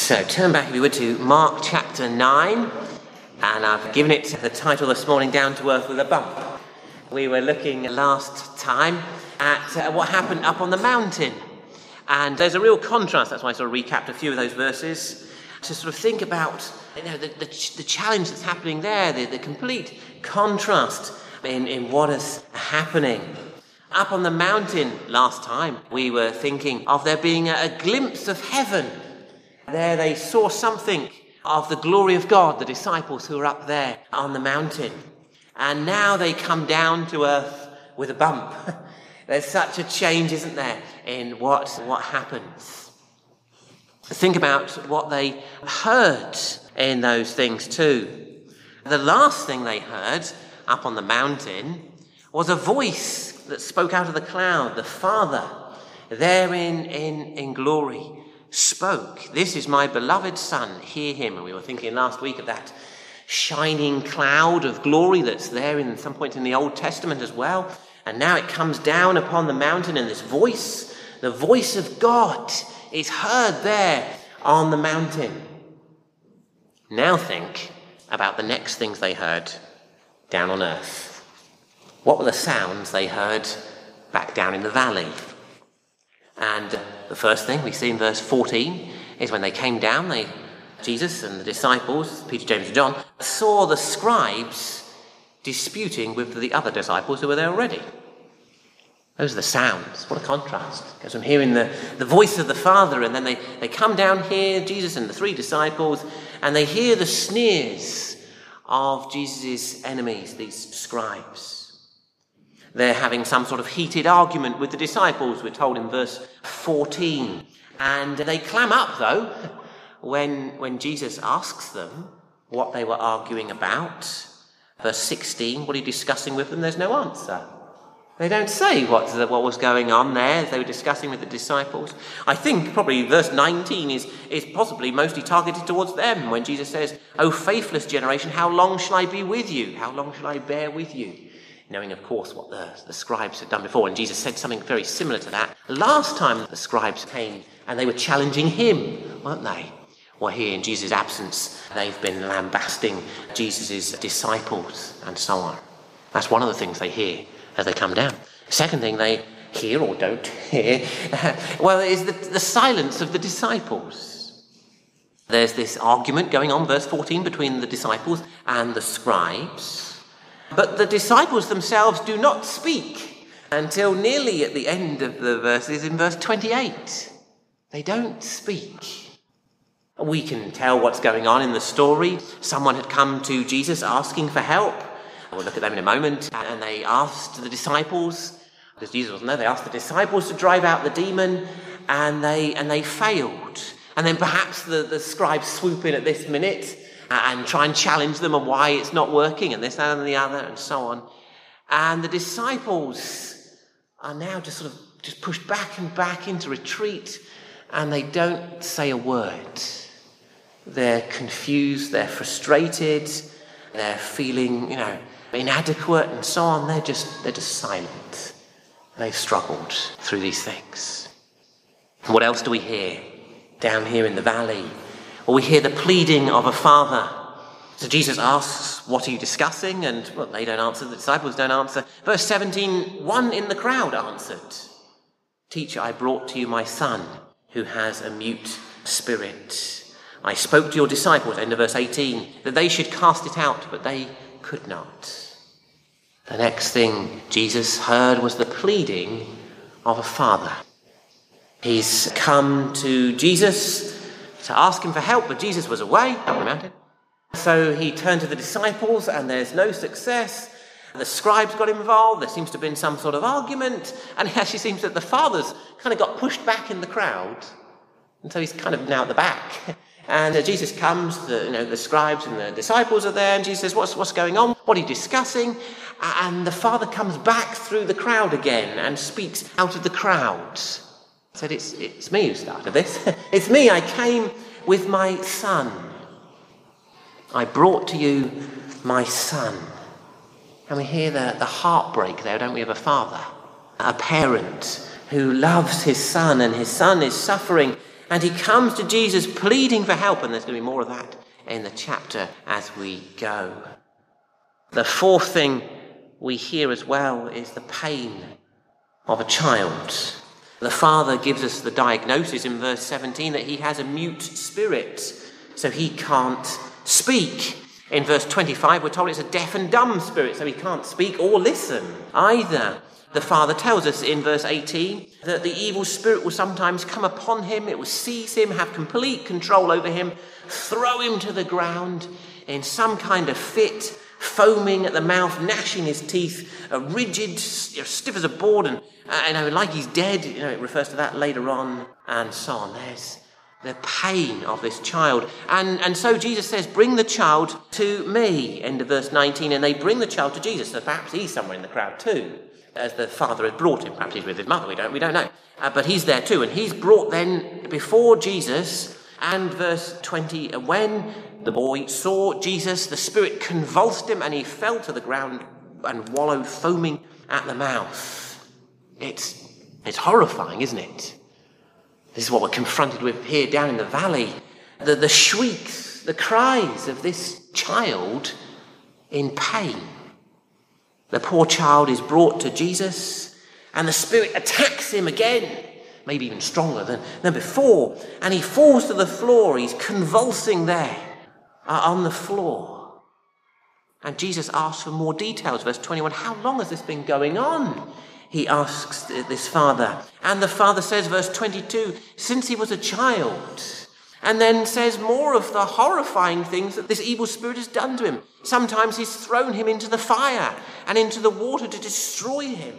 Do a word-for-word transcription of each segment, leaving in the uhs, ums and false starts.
So turn back, if you would, to Mark chapter nine, and I've given it the title this morning, Down to Earth with a Bump. We were looking last time at uh, what happened up on the mountain, and there's a real contrast. That's why I sort of recapped a few of those verses to sort of think about, you know, the, the, the challenge that's happening there, the, the complete contrast in, in what is happening. Up on the mountain last time, we were thinking of there being a, a glimpse of heaven. There they saw something of the glory of God, the disciples who were up there on the mountain. And now they come down to earth with a bump. There's such a change, isn't there, in what, what happens. Think about what they heard in those things too. The last thing they heard up on the mountain was a voice that spoke out of the cloud. The Father, there in, in, in glory, spoke, "This is my beloved Son, hear him." And we were thinking last week of that shining cloud of glory that's there in some point in the Old Testament as well. And now it comes down upon the mountain, and this voice, the voice of God, is heard there on the mountain. Now think about the next things they heard down on earth. What were the sounds they heard back down in the valley? And the first thing we see in verse fourteen is when they came down, they, Jesus and the disciples, Peter, James and John, saw the scribes disputing with the other disciples who were there already. Those are the sounds. What a contrast. It goes from hearing the, the voice of the Father, and then they, they come down here, Jesus and the three disciples, and they hear the sneers of Jesus' enemies, these scribes. They're having some sort of heated argument with the disciples, we're told in verse fourteen. And they clam up, though, when, when Jesus asks them what they were arguing about. Verse sixteen, what are you discussing with them? There's no answer. They don't say what, what was going on there as they were discussing with the disciples. I think probably verse nineteen is, is possibly mostly targeted towards them when Jesus says, "O faithless generation, how long shall I be with you? How long shall I bear with you?" Knowing, of course, what the, the scribes had done before. And Jesus said something very similar to that last time the scribes came, and they were challenging him, weren't they? Well, here in Jesus' absence, they've been lambasting Jesus' disciples and so on. That's one of the things they hear as they come down. Second thing they hear or don't hear, well, is the, the silence of the disciples. There's this argument going on, verse fourteen, between the disciples and the scribes. But the disciples themselves do not speak until nearly at the end of the verses in verse twenty-eight. They don't speak. We can tell what's going on in the story. Someone had come to Jesus asking for help. We'll look at them in a moment. And they asked the disciples, because Jesus wasn't there, they asked the disciples to drive out the demon, and they and they failed. And then perhaps the, the scribes swoop in at this minute and try and challenge them on why it's not working, and this, that, and the other, and so on. And the disciples are now just sort of just pushed back and back into retreat, and they don't say a word. They're confused, they're frustrated, they're feeling, you know, inadequate, and so on. They're just they're just silent. They've struggled through these things. And what else do we hear down here in the valley? Well, we hear the pleading of a father. So Jesus asks, "What are you discussing?" And, well, they don't answer, the disciples don't answer. Verse seventeen, one in the crowd answered, "Teacher, I brought to you my son, who has a mute spirit. I spoke to your disciples," end of verse eighteen, "that they should cast it out, but they could not." The next thing Jesus heard was the pleading of a father. He's come to Jesus to ask him for help, but Jesus was away up the mountain. So he turned to the disciples, and there's no success. The scribes got involved. There seems to have been some sort of argument, and it actually seems that the father's kind of got pushed back in the crowd, and so he's kind of now at the back. And uh, Jesus comes, the, you know, the scribes and the disciples are there, and Jesus says, what's, what's going on? What are you discussing? And the father comes back through the crowd again and speaks out of the crowd. He said, it's, it's me who started this. It's me. I came with my son. I brought to you my son. And we hear the, the heartbreak there, don't we, of a father, a parent who loves his son, and his son is suffering And he comes to Jesus pleading for help, and there's going to be more of that in the chapter as we go. The fourth thing we hear as well is the pain of a child. The father gives us the diagnosis in verse seventeen that he has a mute spirit, so he can't speak. In verse twenty-five, we're told it's a deaf and dumb spirit, so he can't speak or listen either. The father tells us in verse eighteen that the evil spirit will sometimes come upon him, it will seize him, have complete control over him, throw him to the ground in some kind of fit, foaming at the mouth, gnashing his teeth, uh, rigid, you know, stiff as a board, and uh, you know, like he's dead. You know, it refers to that later on, and so on. There's the pain of this child. And, and so Jesus says, bring the child to me, end of verse nineteen, and they bring the child to Jesus. So perhaps he's somewhere in the crowd too, as the father had brought him. Perhaps he's with his mother, we don't, we don't know. Uh, but he's there too, and he's brought then before Jesus. And verse twenty, when the boy saw Jesus, the spirit convulsed him, and he fell to the ground and wallowed foaming at the mouth. It's, it's horrifying, isn't it? This is what we're confronted with here down in the valley. The, the shrieks, the cries of this child in pain. The poor child is brought to Jesus, and the spirit attacks him again, maybe even stronger than, than before, and he falls to the floor. He's convulsing there uh, on the floor. And Jesus asks for more details. Verse twenty-one, how long has this been going on? He asks this father. And the father says, verse twenty-two, since he was a child. And then says more of the horrifying things that this evil spirit has done to him. Sometimes he's thrown him into the fire and into the water to destroy him.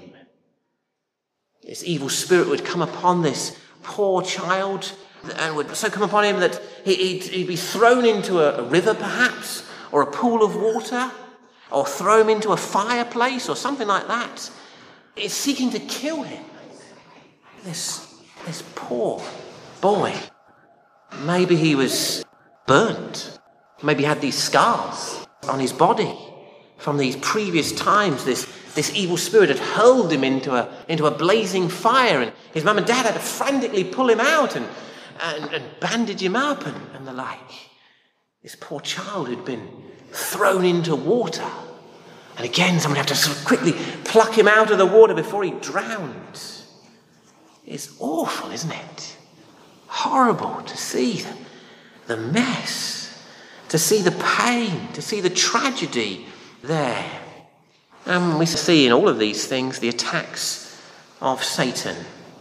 This evil spirit would come upon this poor child and would so come upon him that he'd, he'd be thrown into a, a river perhaps, or a pool of water, or throw him into a fireplace or something like that. It's seeking to kill him. This, this poor boy. Maybe he was burnt. Maybe he had these scars on his body from these previous times. This, this evil spirit had hurled him into a, into a blazing fire, and his mum and dad had to frantically pull him out and, and, and bandage him up and, and the like. This poor child had been thrown into water. And again, someone had to sort of quickly pluck him out of the water before he drowned. It's awful, isn't it? Horrible to see the mess, to see the pain, to see the tragedy there. And we see in all of these things the attacks of Satan.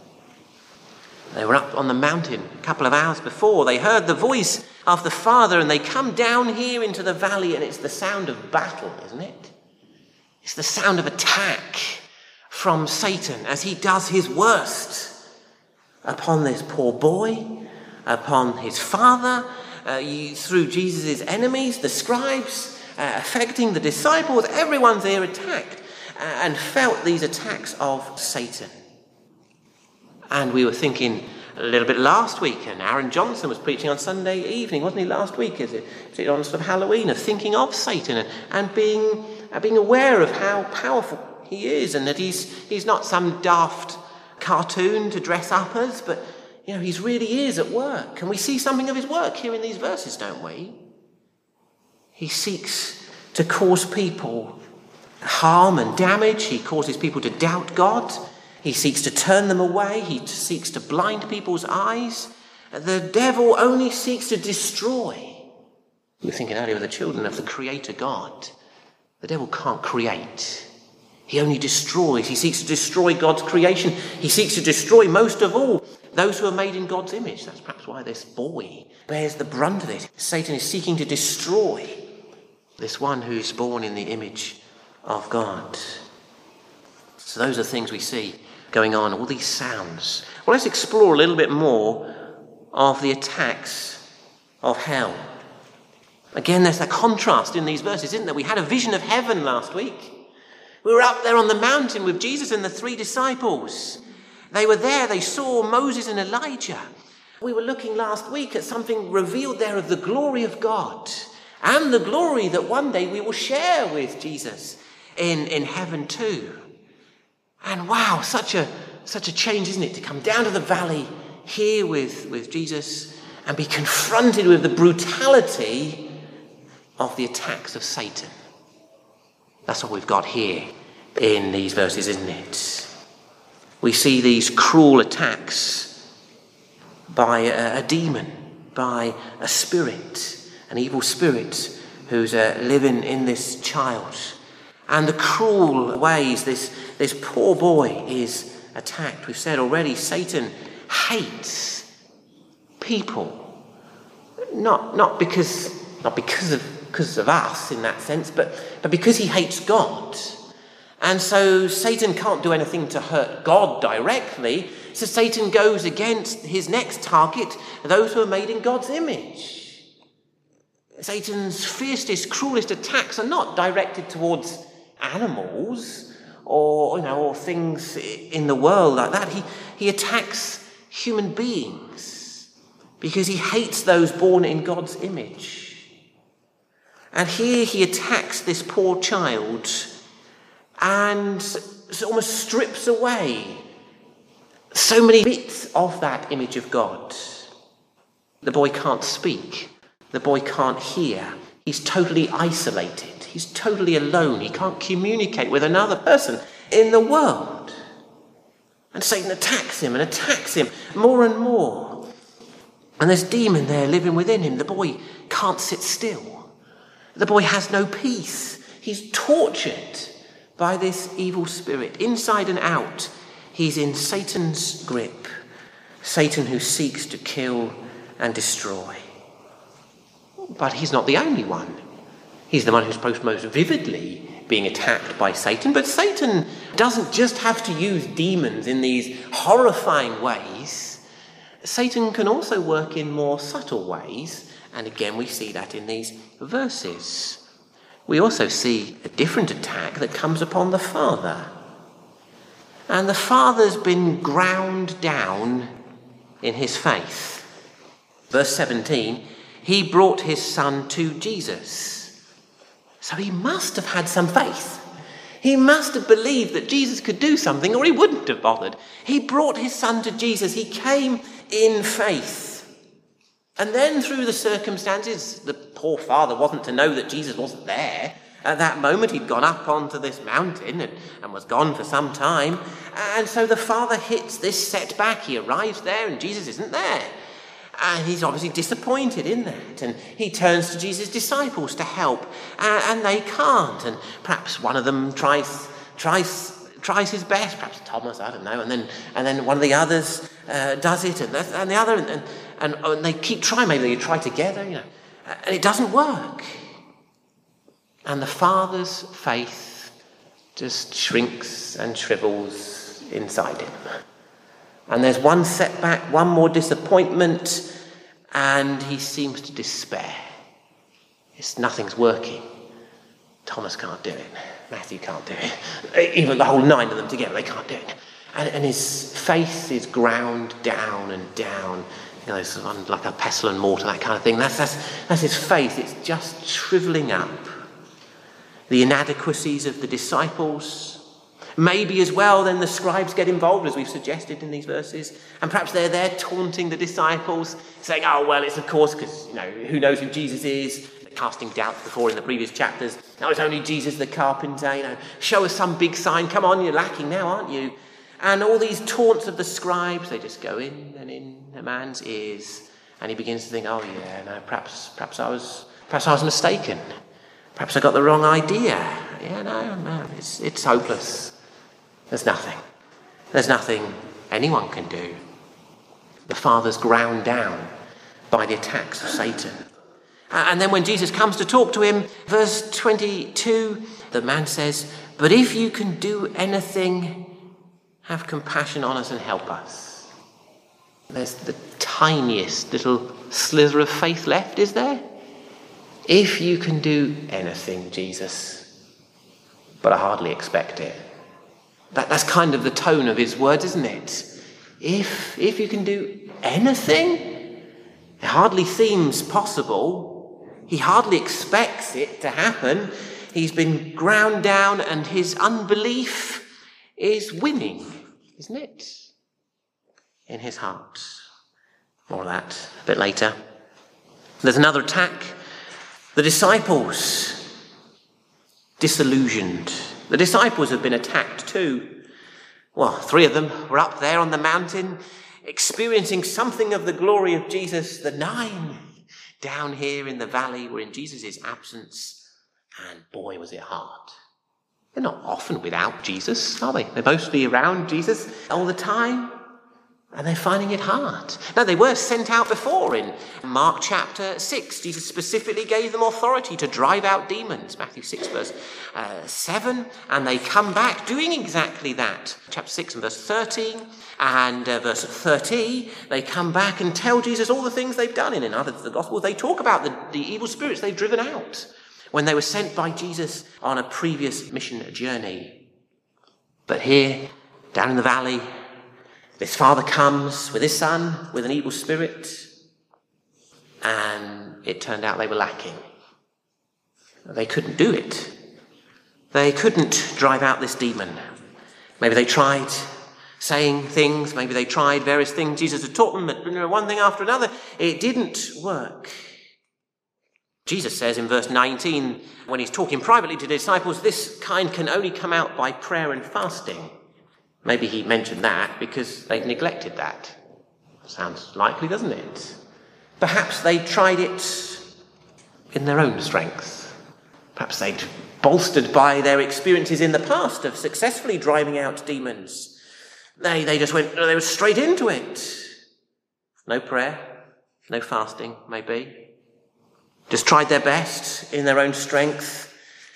They were up on the mountain a couple of hours before. They heard the voice of the Father, and they come down here into the valley, and it's the sound of battle, isn't it? It's the sound of attack from Satan as he does his worst upon this poor boy, upon his father, uh, you, through Jesus' enemies, the scribes, uh, affecting the disciples. Everyone's there attacked uh, and felt these attacks of Satan. And we were thinking a little bit last week, and Aaron Johnson was preaching on Sunday evening, wasn't he, last week, is it? On sort of Halloween, of thinking of Satan and, and being, uh, being aware of how powerful he is, and that he's he's not some daft cartoon to dress up as, but you know, he really is at work. And we see something of his work here in these verses, don't we? He seeks to cause people harm and damage. He causes people to doubt God. He seeks to turn them away. He seeks to blind people's eyes. The devil only seeks to destroy. We were thinking earlier of the children of the Creator God. The devil can't create. He only destroys. He seeks to destroy God's creation. He seeks to destroy, most of all, those who are made in God's image. That's perhaps why this boy bears the brunt of it. Satan is seeking to destroy this one who's born in the image of God. So those are things we see going on, all these sounds. Well, let's explore a little bit more of the attacks of hell. Again, there's a contrast in these verses, isn't there? We had a vision of heaven last week. We were up there on the mountain with Jesus and the three disciples. They were there, they saw Moses and Elijah. We were looking last week at something revealed there of the glory of God and the glory that one day we will share with Jesus in, in heaven too. And wow, such a such a change, isn't it? To come down to the valley here with, with Jesus and be confronted with the brutality of the attacks of Satan. That's what we've got here in these verses, isn't it? We see these cruel attacks by a, a demon, by a spirit, an evil spirit who's uh, living in this child. And the cruel ways this, this poor boy is attacked. We've said already, Satan hates people. Not, not because, not because of, because of us in that sense, but, but because he hates God. And so Satan can't do anything to hurt God directly. So Satan goes against his next target, those who are made in God's image. Satan's fiercest, cruelest attacks are not directed towards animals or, you know, or things in the world like that. He, he attacks human beings because he hates those born in God's image. And here he attacks this poor child and almost strips away so many bits of that image of God. The boy can't speak. The boy can't hear. He's totally isolated. He's totally alone. He can't communicate with another person in the world. And Satan attacks him and attacks him more and more. And there's demon there living within him. The boy can't sit still. The boy has no peace. He's tortured by this evil spirit. Inside and out, he's in Satan's grip. Satan who seeks to kill and destroy. But he's not the only one. He's the one who's most vividly being attacked by Satan. But Satan doesn't just have to use demons in these horrifying ways. Satan can also work in more subtle ways. And again, we see that in these verses. We also see a different attack that comes upon the Father. And the Father's been ground down in his faith. Verse seventeen, he brought his son to Jesus. So he must have had some faith. He must have believed that Jesus could do something, or he wouldn't have bothered. He brought his son to Jesus. He came in faith. And then through the circumstances, the poor father wasn't to know that Jesus wasn't there. At that moment, he'd gone up onto this mountain and, and was gone for some time. And so the father hits this setback. He arrives there and Jesus isn't there. And he's obviously disappointed in that. And he turns to Jesus' disciples to help. And, and they can't. And perhaps one of them tries tries tries his best. Perhaps Thomas, I don't know. And then and then one of the others uh, does it. And, and the other... And, and, and they keep trying. Maybe they try together, you know. And it doesn't work. And the Father's faith just shrinks and shrivels inside him. And there's one setback, one more disappointment, and he seems to despair. It's nothing's working. Thomas can't do it. Matthew can't do it. Even the whole nine of them together, they can't do it. And, and his faith is ground down and down. You know, it's like a pestle and mortar, that kind of thing. That's, that's, that's his faith. It's just shriveling up. The inadequacies of the disciples. Maybe as well then the scribes get involved, as we've suggested in these verses. And perhaps they're there taunting the disciples, saying, oh, well, it's of course because, you know, who knows who Jesus is? Casting doubts before in the previous chapters. Now it's only Jesus the carpenter, you know. Show us some big sign. Come on, you're lacking now, aren't you? And all these taunts of the scribes, they just go in and in a man's ears. And he begins to think, oh yeah, no, perhaps perhaps I was perhaps I was mistaken. Perhaps I got the wrong idea. Yeah, no, no, it's it's hopeless. There's nothing. There's nothing anyone can do. The Father's ground down by the attacks of Satan. And then when Jesus comes to talk to him, verse twenty-two, the man says, but if you can do anything, have compassion on us and help us. There's the tiniest little slither of faith left, is there? If you can do anything, Jesus. But I hardly expect it. That, that's kind of the tone of his words, isn't it? If, if you can do anything, it hardly seems possible. He hardly expects it to happen. He's been ground down and his unbelief is winning, isn't it? In his heart. More of that a bit later. There's another attack. The disciples, disillusioned. The disciples have been attacked too. Well, three of them were up there on the mountain, experiencing something of the glory of Jesus. The nine down here in the valley were in Jesus' absence, and boy, was it hard. They're not often without Jesus, are they? They're mostly around Jesus all the time, and they're finding it hard. Now, they were sent out before in Mark chapter six. Jesus specifically gave them authority to drive out demons, Matthew six, verse uh, seven, and they come back doing exactly that. Chapter six and verse thirteen and uh, verse thirty, they come back and tell Jesus all the things they've done. And in others of the Gospels, they talk about the, the evil spirits they've driven out when they were sent by Jesus on a previous mission journey. But here, down in the valley, this father comes with his son, with an evil spirit, and it turned out they were lacking. They couldn't do it. They couldn't drive out this demon. Maybe they tried saying things, maybe they tried various things Jesus had taught them, but you know, one thing after another, it didn't work. Jesus says in verse nineteen, when he's talking privately to the disciples, this kind can only come out by prayer and fasting. Maybe he mentioned that because they'd neglected that. Sounds likely, doesn't it? Perhaps they tried it in their own strength. Perhaps they'd bolstered by their experiences in the past of successfully driving out demons. They, they just went, they were straight into it. No prayer, no fasting, maybe. Just tried their best in their own strength.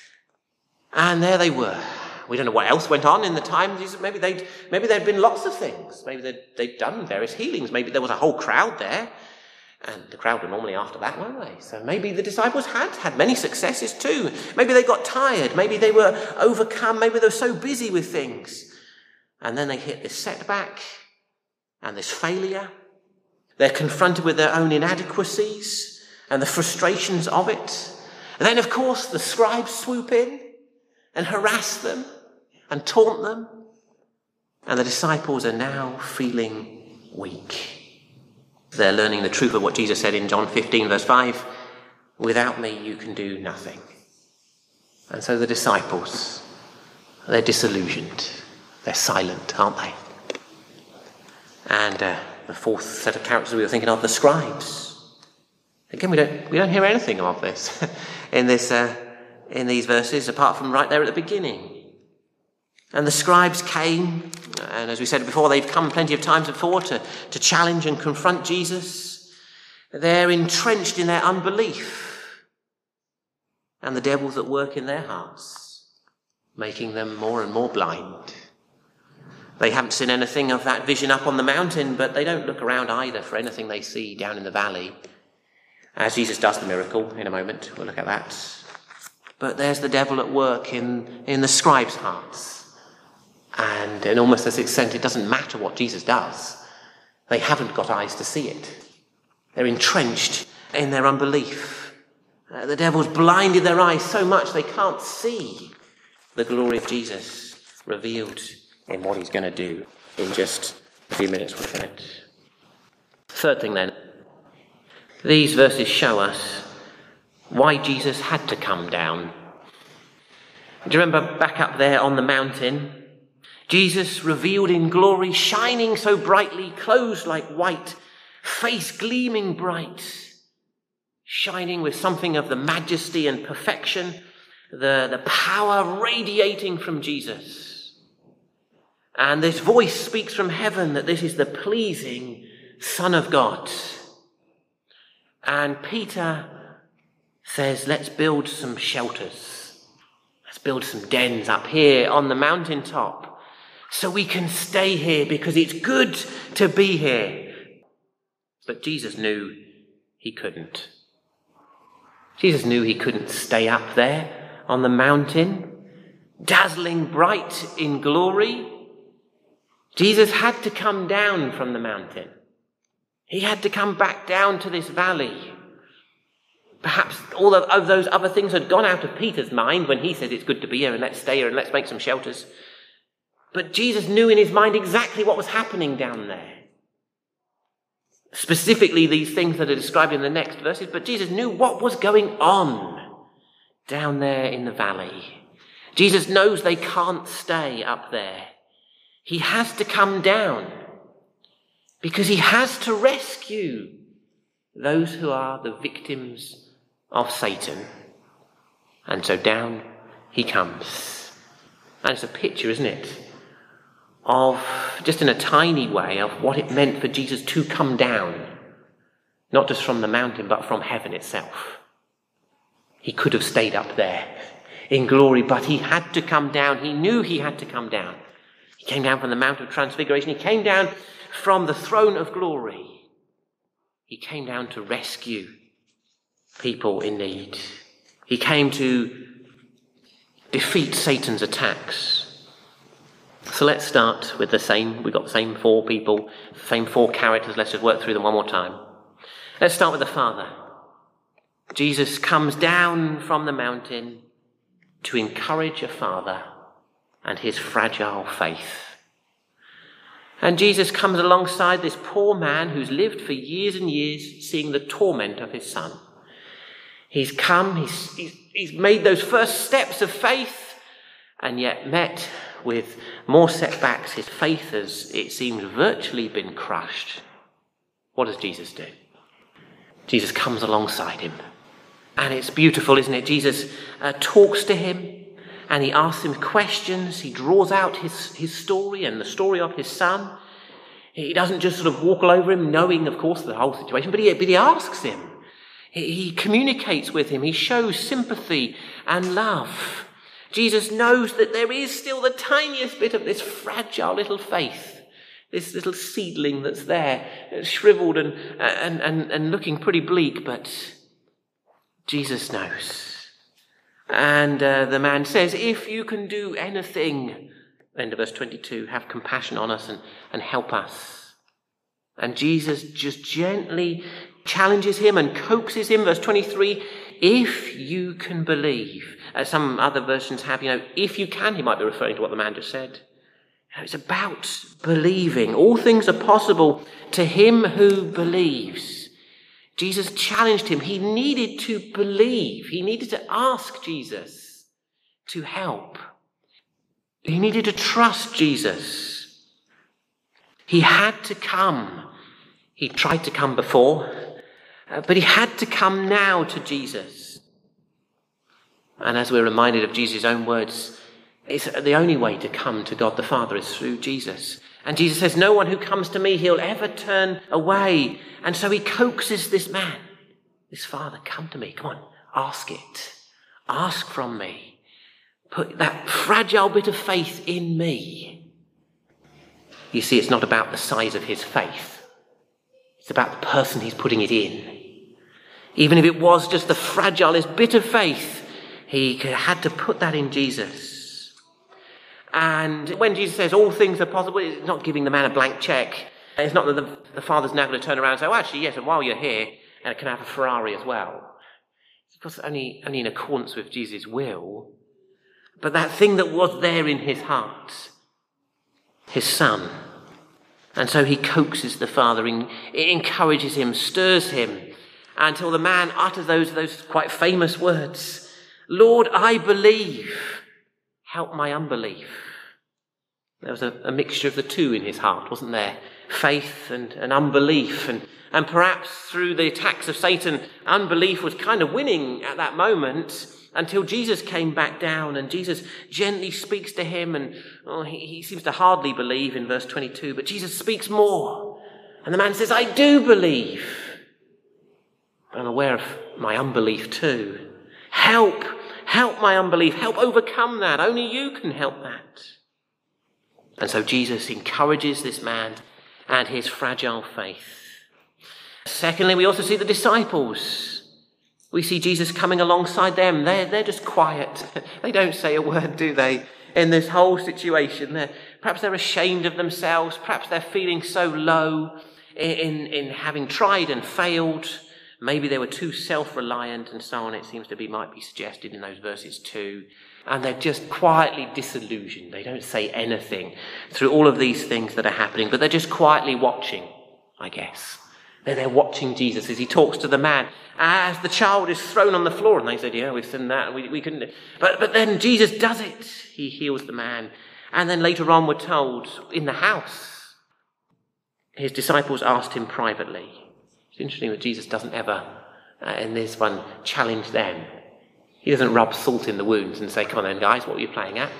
And there they were. We don't know what else went on in the time. Maybe they'd, maybe there'd been lots of things. Maybe they'd, they'd done various healings. Maybe there was a whole crowd there. And the crowd were normally after that, weren't they? So maybe the disciples had had many successes too. Maybe they got tired. Maybe they were overcome. Maybe they were so busy with things. And then they hit this setback and this failure. They're confronted with their own inadequacies and the frustrations of it. And then, of course, the scribes swoop in and harass them and taunt them. And the disciples are now feeling weak. They're learning the truth of what Jesus said in John fifteen, verse five. Without me, you can do nothing. And so the disciples, they're disillusioned. They're silent, aren't they? And uh, the fourth set of characters we were thinking of, the scribes. Again, we don't we don't hear anything of this in this uh, in these verses, apart from right there at the beginning. And the scribes came, and as we said before, they've come plenty of times before to, to challenge and confront Jesus. They're entrenched in their unbelief and the devils at work in their hearts, making them more and more blind. They haven't seen anything of that vision up on the mountain, but they don't look around either for anything they see down in the valley. As Jesus does the miracle in a moment, we'll look at that. But there's the devil at work in, in the scribes' hearts. And in almost this extent, it doesn't matter what Jesus does. They haven't got eyes to see it. They're entrenched in their unbelief. Uh, the devil's blinded their eyes so much they can't see the glory of Jesus revealed in what he's going to do. In just a few minutes, we'll finish. Third thing then. These verses show us why Jesus had to come down. Do you remember back up there on the mountain? Jesus revealed in glory, shining so brightly, clothes like white, face gleaming bright, shining with something of the majesty and perfection, the, the power radiating from Jesus. And this voice speaks from heaven that this is the pleasing Son of God. And Peter says, let's build some shelters. Let's build some dens up here on the mountaintop so we can stay here because it's good to be here. But Jesus knew he couldn't. Jesus knew he couldn't stay up there on the mountain, dazzling bright in glory. Jesus had to come down from the mountain. He had to come back down to this valley. Perhaps all of those other things had gone out of Peter's mind when he said it's good to be here and let's stay here and let's make some shelters. But Jesus knew in his mind exactly what was happening down there. specifically these things that are described in the next verses, but Jesus knew what was going on down there in the valley. Jesus knows they can't stay up there. He has to come down because he has to rescue those who are the victims of Satan. And so down he comes. And it's a picture, isn't it, of, just in a tiny way, of what it meant for Jesus to come down, not just from the mountain, but from heaven itself. He could have stayed up there in glory, but he had to come down. He knew he had to come down. He came down from the Mount of Transfiguration. He came down from the throne of glory. He came down to rescue people in need. He came to defeat Satan's attacks. So let's start with the same. We've got the same four people, same four characters. Let's just work through them one more time. Let's start with the Father. Jesus comes down from the mountain to encourage a father and his fragile faith. And Jesus comes alongside this poor man who's lived for years and years seeing the torment of his son. He's come, he's, he's, he's made those first steps of faith, and yet met with more setbacks. His faith has, it seems, virtually been crushed. What does Jesus do? Jesus comes alongside him. And it's beautiful, isn't it? Jesus uh, talks to him and he asks him questions. He draws out his, his story and the story of his son. He doesn't just sort of walk all over him, knowing, of course, the whole situation, but he, but he asks him. He, he communicates with him. He shows sympathy and love. Jesus knows that there is still the tiniest bit of this fragile little faith, this little seedling that's there, shriveled and, and, and, and looking pretty bleak, but Jesus knows. And uh, the man says, if you can do anything, end of verse twenty-two, have compassion on us and, and help us. And Jesus just gently challenges him and coaxes him. Verse twenty-three, if you can believe. Uh, some other versions have, you know, if you can, he might be referring to what the man just said. You know, it's about believing. All things are possible to him who believes. Jesus challenged him. He needed to believe. He needed to ask Jesus to help. He needed to trust Jesus. He had to come. He tried to come before, uh, but he had to come now to Jesus. And as we're reminded of Jesus' own words, it's the only way to come to God the Father is through Jesus. And Jesus says, no one who comes to me, he'll ever turn away. And so he coaxes this man, this father, come to me. Come on, ask it. Ask from me. Put that fragile bit of faith in me. You see, it's not about the size of his faith. It's about the person he's putting it in. Even if it was just the fragilest bit of faith, he had to put that in Jesus. And when Jesus says all things are possible, it's not giving the man a blank check. It's not that the, the Father's now going to turn around and say, oh, actually, yes, and while you're here, I can have a Ferrari as well. It's because only, only in accordance with Jesus' will. But that thing that was there in his heart, his son. And so he coaxes the Father, it encourages him, stirs him, until the man utters those, those quite famous words, Lord, I believe. Help my unbelief. There was a, a mixture of the two in his heart, wasn't there? Faith and, and unbelief. And, and perhaps through the attacks of Satan, unbelief was kind of winning at that moment until Jesus came back down and Jesus gently speaks to him. And oh, he, he seems to hardly believe in verse twenty-two, but Jesus speaks more. And the man says, I do believe. I'm aware of my unbelief too. Help. Help my unbelief. Help overcome that. Only you can help that. And so Jesus encourages this man and his fragile faith. Secondly, we also see the disciples. We see Jesus coming alongside them. They're, they're just quiet. They don't say a word, do they, in this whole situation? They're, perhaps they're ashamed of themselves. Perhaps they're feeling so low in, in having tried and failed. Maybe they were too self-reliant and so on, it seems to be, might be suggested in those verses too. And they're just quietly disillusioned. They don't say anything through all of these things that are happening, but they're just quietly watching, I guess, They're there watching Jesus as he talks to the man, as the child is thrown on the floor. And they said, yeah, we've seen that. We, we couldn't. But, but then Jesus does it. He heals the man. And then later on we're told in the house, his disciples asked him privately. It's interesting that Jesus doesn't ever, uh, in this one, challenge them. He doesn't rub salt in the wounds and say, come on then guys, what were you playing at?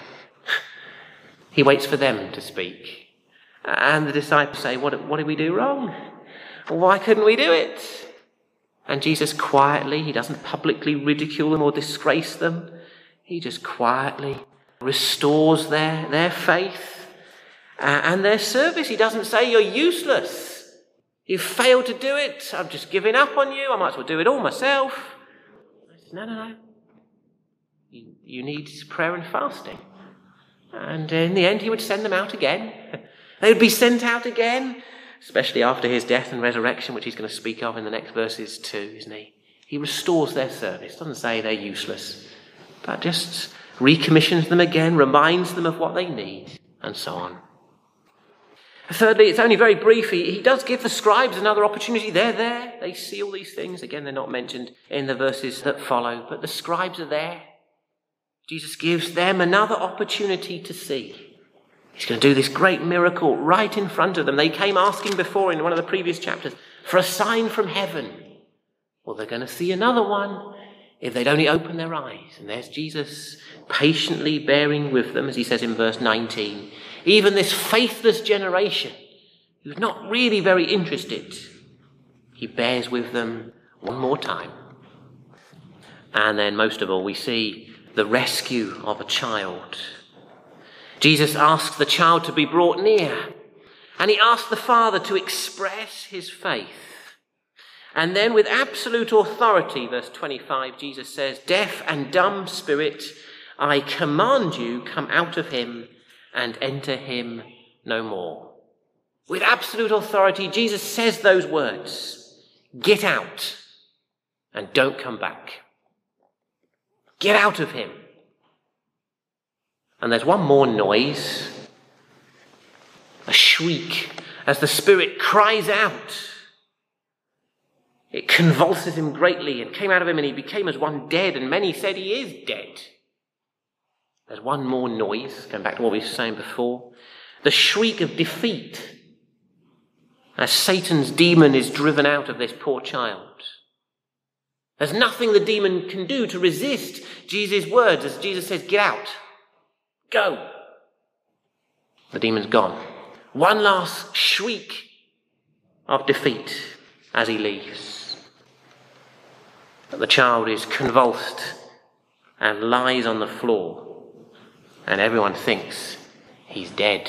He waits for them to speak. And the disciples say, what, what did we do wrong? Why couldn't we do it? And Jesus quietly, he doesn't publicly ridicule them or disgrace them. He just quietly restores their, their faith uh, and their service. He doesn't say, you're useless. You've failed to do it. I'm just giving up on you. I might as well do it all myself. No, no, no. You, you need prayer and fasting. And in the end, he would send them out again. They would be sent out again, especially after his death and resurrection, which he's going to speak of in the next verses too, isn't he? He restores their service. Doesn't say they're useless, but just recommissions them again, reminds them of what they need, and so on. Thirdly, it's only very brief. He, he does give the scribes another opportunity. They're there. They see all these things. Again, they're not mentioned in the verses that follow, but the scribes are there. Jesus gives them another opportunity to see. He's going to do this great miracle right in front of them. They came asking before in one of the previous chapters for a sign from heaven. Well, they're going to see another one if they'd only open their eyes. And there's Jesus patiently bearing with them, as he says in verse nineteen. Even this faithless generation, who's not really very interested, he bears with them one more time. And then most of all, we see the rescue of a child. Jesus asks the child to be brought near, and he asks the father to express his faith. And then with absolute authority, verse twenty-five, Jesus says, deaf and dumb spirit, I command you, come out of him and enter him no more. With absolute authority, Jesus says those words, get out and don't come back. Get out of him. And there's one more noise, a shriek, as the spirit cries out. It convulses him greatly and came out of him, and he became as one dead, and many said he is dead. There's one more noise, going back to what we were saying before, the shriek of defeat as Satan's demon is driven out of this poor child. There's nothing the demon can do to resist Jesus' words as Jesus says, get out, go. The demon's gone. One last shriek of defeat as he leaves. But the child is convulsed and lies on the floor, and everyone thinks he's dead.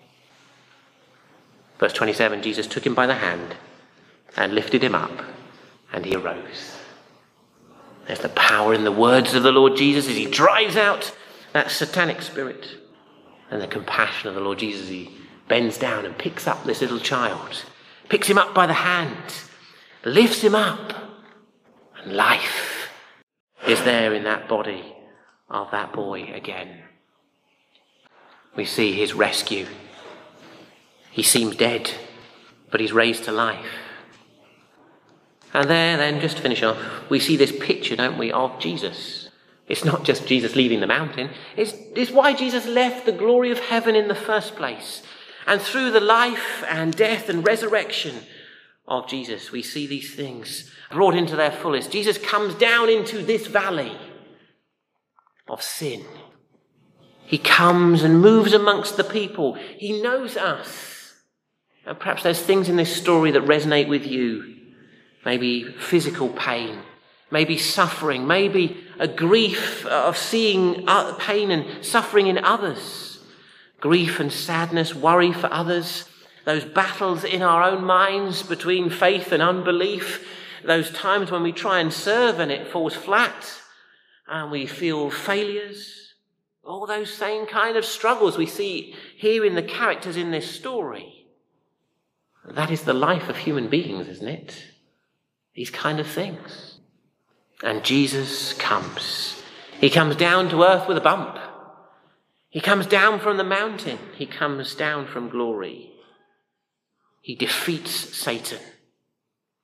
Verse twenty-seven, Jesus took him by the hand and lifted him up, and he arose. There's the power in the words of the Lord Jesus as he drives out that satanic spirit, and the compassion of the Lord Jesus as he bends down and picks up this little child, picks him up by the hand, lifts him up, and life is there in that body of that boy again. We see his rescue. He seems dead, but he's raised to life. And there, then, just to finish off, we see this picture, don't we, of Jesus. It's not just Jesus leaving the mountain. It's, it's why Jesus left the glory of heaven in the first place. And through the life and death and resurrection of Jesus, we see these things brought into their fullest. Jesus comes down into this valley of sin. He comes and moves amongst the people. He knows us. And perhaps there's things in this story that resonate with you. Maybe physical pain, maybe suffering, maybe a grief of seeing pain and suffering in others. Grief and sadness, worry for others. Those battles in our own minds between faith and unbelief. Those times when we try and serve and it falls flat and we feel failures. All those same kind of struggles we see here in the characters in this story. That is the life of human beings, isn't it? These kind of things. And Jesus comes. He comes down to earth with a bump. He comes down from the mountain. He comes down from glory. He defeats Satan.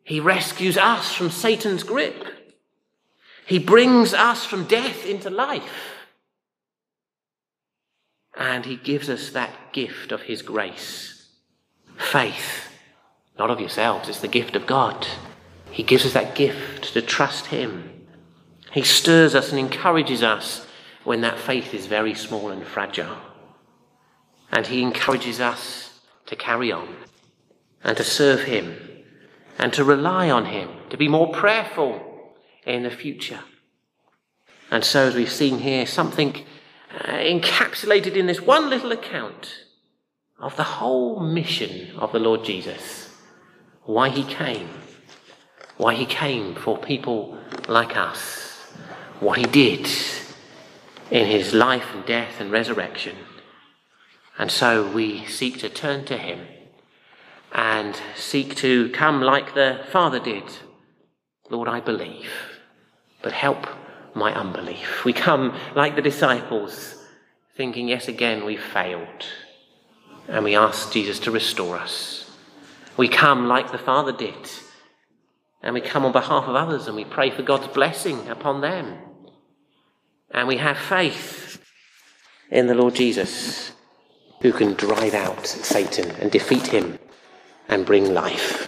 He rescues us from Satan's grip. He brings us from death into life. And he gives us that gift of his grace. Faith, not of yourselves, it's the gift of God. He gives us that gift to trust him. He stirs us and encourages us when that faith is very small and fragile. And he encourages us to carry on and to serve him and to rely on him, to be more prayerful in the future. And so, as we've seen here, something uh, encapsulated in this one little account of the whole mission of the Lord Jesus, why he came, why he came for people like us, what he did in his life and death and resurrection. And so we seek to turn to him and seek to come like the Father did. Lord, I believe, but help my unbelief. We come like the disciples, thinking, yes, again, we've failed. And we ask Jesus to restore us. We come like the Father did. And we come on behalf of others and we pray for God's blessing upon them. And we have faith in the Lord Jesus, who can drive out Satan and defeat him and bring life.